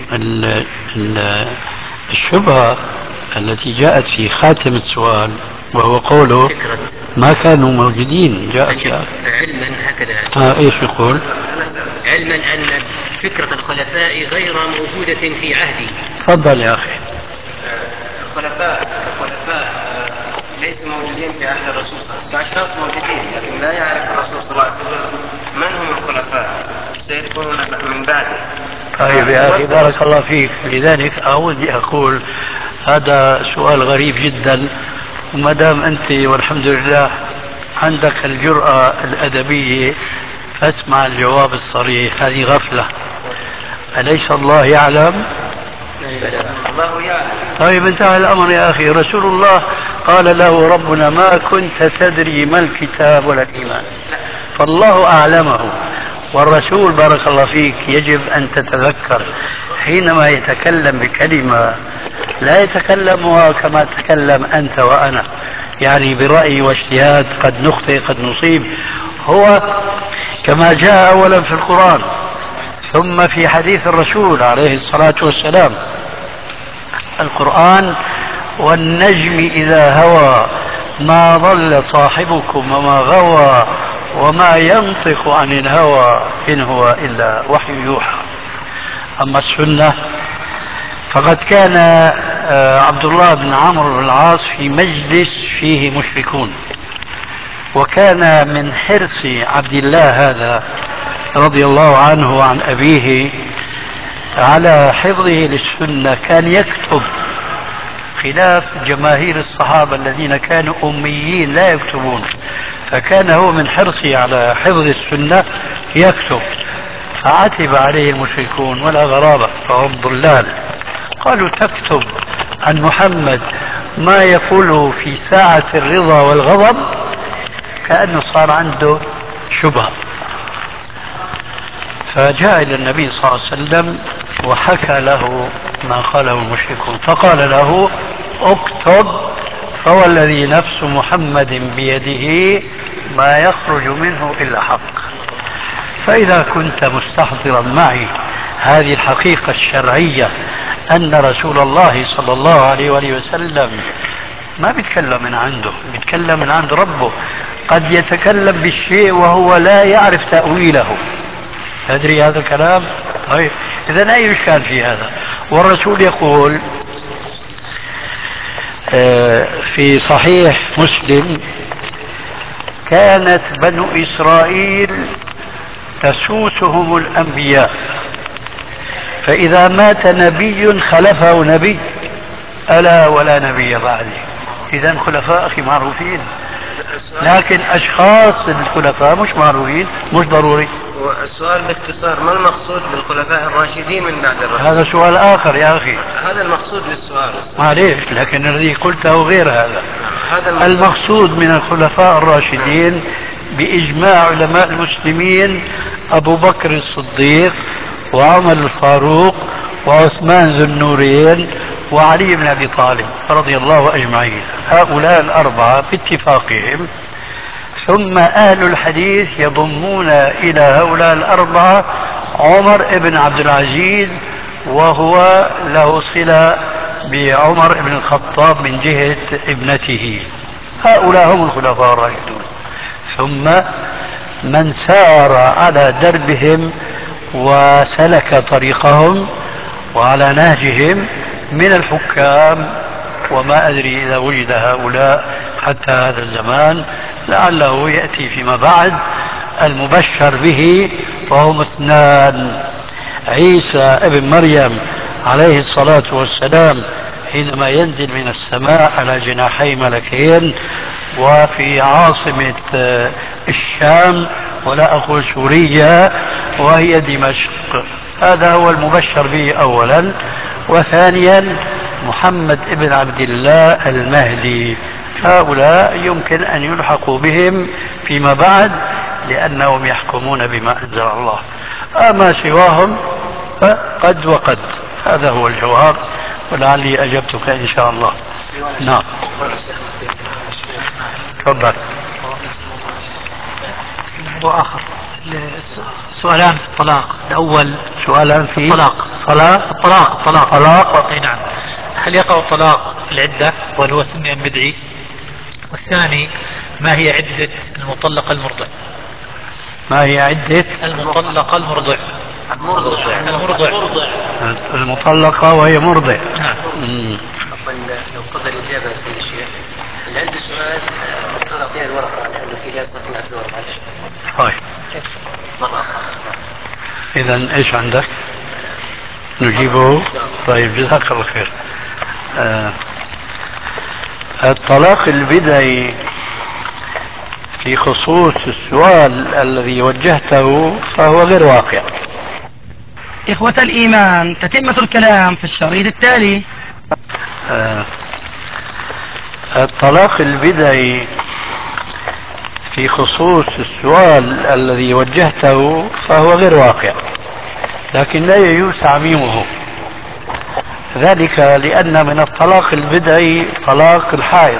الشبهة التي جاءت في خاتم السؤال وهو قوله ما كانوا موجودين، جاء في علما هكذا. ايش يقول؟ علما أن فكرة الخلفاء غير موجودة في عهده. تفضل يا أخي. الخلفاء ليسوا موجودين في عهد الرسول صلى الله عليه وسلم، أشخاص موجودين لكن لا يعرف الرسول صلى الله عليه وسلم من هم الخلفاء، سيكونون من بعده. طيب يا أخي بارك الله فيك، لذلك أودي أقول هذا سؤال غريب جدا، وما دام أنت والحمد لله عندك الجرأة الأدبية فاسمع الجواب الصريح. هذه غفلة، أليس الله يعلم؟ الله يعلم. طيب انتهى الأمر يا أخي. رسول الله قال له ربنا ما كنت تدري ما الكتاب ولا الإيمان، فالله أعلمه. والرسول بارك الله فيك يجب أن تتذكر حينما يتكلم بكلمة لا يتكلمها كما تكلم أنت وأنا، يعني برأي واجتهاد، قد نخطئ قد نصيب. هو كما جاء أولا في القرآن ثم في حديث الرسول عليه الصلاة والسلام. القرآن والنجم إذا هوى ما ضل صاحبكم وما غوى وما ينطق عن الهوى إن هو إلا وحي يوحى. أما السنة فقد كان عبد الله بن عمرو بن العاص في مجلس فيه مشركون، وكان من حرص عبد الله هذا رضي الله عنه وعن أبيه على حفظه للسنة، كان يكتب خلاف جماهير الصحابة الذين كانوا أميين لا يكتبون، فكان هو من حرصه على حفظ السنة يكتب. فعتب عليه المشركون ولا غرابة، فهم ضلال. قالوا تكتب عن محمد ما يقوله في ساعة الرضا والغضب، كأنه صار عنده شبهة. فجاء إلى النبي صلى الله عليه وسلم وحكى له ما قاله المشركون، فقال له اكتب فوالذي نفس محمد بيده ما يخرج منه إلا حق. فإذا كنت مستحضرا معي هذه الحقيقة الشرعية أن رسول الله صلى الله عليه وآله وسلم ما بيتكلم من عنده، بيتكلم من عند ربه، قد يتكلم بالشيء وهو لا يعرف تأويله. تدري هذا الكلام؟ طيب إذن أي إشكال في هذا؟ والرسول يقول في صحيح مسلم كانت بنو إسرائيل تسوسهم الأنبياء، فإذا مات نبي خلفه نبي ألا ولا نبي بعده. إذن خلفاء أخي معروفين، لكن أشخاص الخلفاء مش معروفين، مش ضروري. والسؤال باختصار ما المقصود بالخلفاء الراشدين من بعد الرسول؟ هذا سؤال آخر يا أخي، هذا المقصود للسؤال. معليش، لكن الذي قلته غير هذا. المقصود من الخلفاء الراشدين بإجماع علماء المسلمين أبو بكر الصديق وعمر الفاروق وعثمان ذو النورين وعلي بن أبي طالب رضي الله أجمعين، هؤلاء الأربعة باتفاقهم. ثم أهل الحديث يضمون إلى هؤلاء الأربعة عمر بن عبد العزيز، وهو له صلة بعمر بن الخطاب من جهة ابنته. هؤلاء هم الخلفاء الراشدون. ثم من سار على دربهم وسلك طريقهم وعلى نهجهم من الحكام، وما أدري إذا وجد هؤلاء حتى هذا الزمان، لعله يأتي فيما بعد المبشر به، وهم اثنان: عيسى ابن مريم عليه الصلاة والسلام حينما ينزل من السماء على جناحي ملكين وفي عاصمة الشام، ولا أقول سوريا، وهي دمشق. هذا هو المبشر به أولا. وثانيا محمد ابن عبد الله المهدي. هؤلاء يمكن أن يلحقوا بهم فيما بعد لأنهم يحكمون بما أنزل الله. أما سواهم فقد وقد. هذا هو الجواب، ولعلي أجبتك إن شاء الله. نعم، تفضل. موضوع آخر، سؤالان في الطلاق. الأول سؤالان في طلاق صلاة طلاق. أي نعم. هل يقع الطلاق في العدة وهل هو سمي بدعي؟ والثاني، ما هي عدة المطلقة المرضع؟ ما هي عدة المطلقة المرضع؟ المطلقة وهي مرضع. نعم. لو قبل الإجابة يا سيد الشيخ، اللي عنده سؤال أعطيها الورقة لأنه فيها صفحة في الورقة. طيب، إذا إيش عندك؟ نجيبه. طيب، جزاك الله خير. الطلاق البدعي في خصوص السؤال الذي وجهته فهو غير واقع. إخوة الإيمان، تتمة الكلام في الشريط التالي. الطلاق البدعي في خصوص السؤال الذي وجهته فهو غير واقع، لكن لا يجوز تعميمه. ذلك لأن من الطلاق البدعي طلاق الحائض،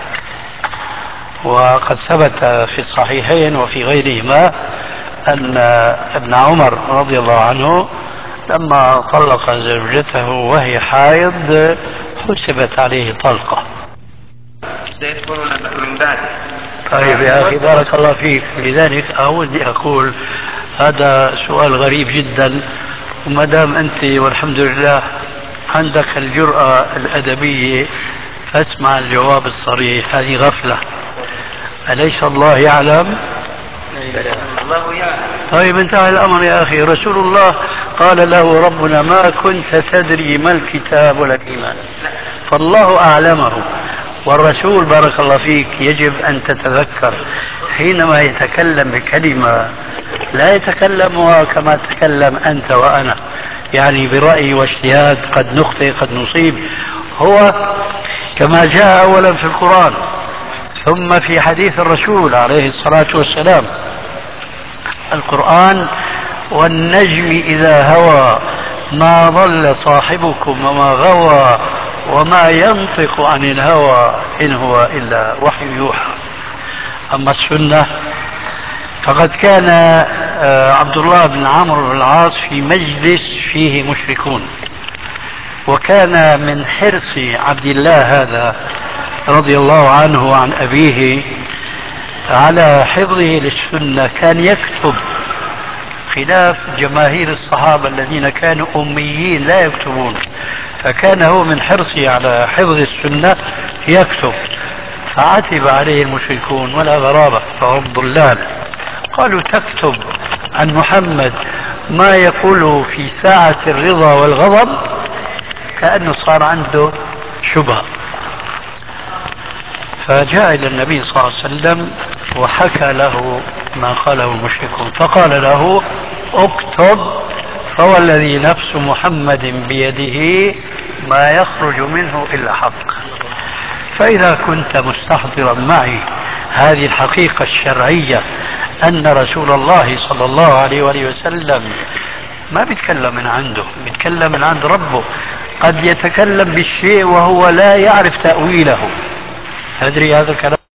وقد ثبت في الصحيحين وفي غيرهما أن ابن عمر رضي الله عنه لما طلق زوجته وهي حائض حسبت عليه طلقة. سيكون من بعد. طيب يا أخي، بارك الله فيك. لذلك أودي أقول هذا سؤال غريب جدا، وما دام أنت والحمد لله عندك الجرأة الأدبية فاسمع الجواب الصريح. هذه غفلة، أليس الله يعلم؟ الله يعلم. طيب انتهى الأمر يا أخي. رسول الله قال له ربنا ما كنت تدري ما الكتاب ولا الإيمان، فالله أعلمه. والرسول بارك الله فيك يجب أن تتذكر حينما يتكلم بكلمة لا يتكلمها كما تكلم أنت وأنا، يعني برأي واجتهاد، قد نخطئ قد نصيب. هو كما جاء أولا في القرآن ثم في حديث الرسول عليه الصلاة والسلام. القرآن والنجم إذا هوى ما ضل صاحبكم وما غوى وما ينطق عن الهوى إن هو إلا وحي يوحى. أما السنة فقد كان عبد الله بن عمرو بن العاص في مجلس فيه مشركون، وكان من حرص عبد الله هذا رضي الله عنه وعن أبيه على حفظه للسنة كان يكتب، خلاف جماهير الصحابة الذين كانوا أميين لا يكتبون. فكان هو من حرصه على حفظ السنة يكتب، فعتب عليه المشركون ولا غرابة، فهم ضلال. قالوا تكتب عن محمد ما يقوله في ساعة الرضا والغضب، كأنه صار عنده شبهة. فجاء إلى النبي صلى الله عليه وسلم وحكى له ما قاله المشركون، فقال له اكتب فوالذي نفس محمد بيده ما يخرج منه إلا حق. فإذا كنت مستحضرا معي هذه الحقيقة الشرعية أن رسول الله صلى الله عليه وآله وسلم ما بيتكلم من عنده، بيتكلم من عند ربه، قد يتكلم بالشيء وهو لا يعرف تأويله. تدري هذا الكلام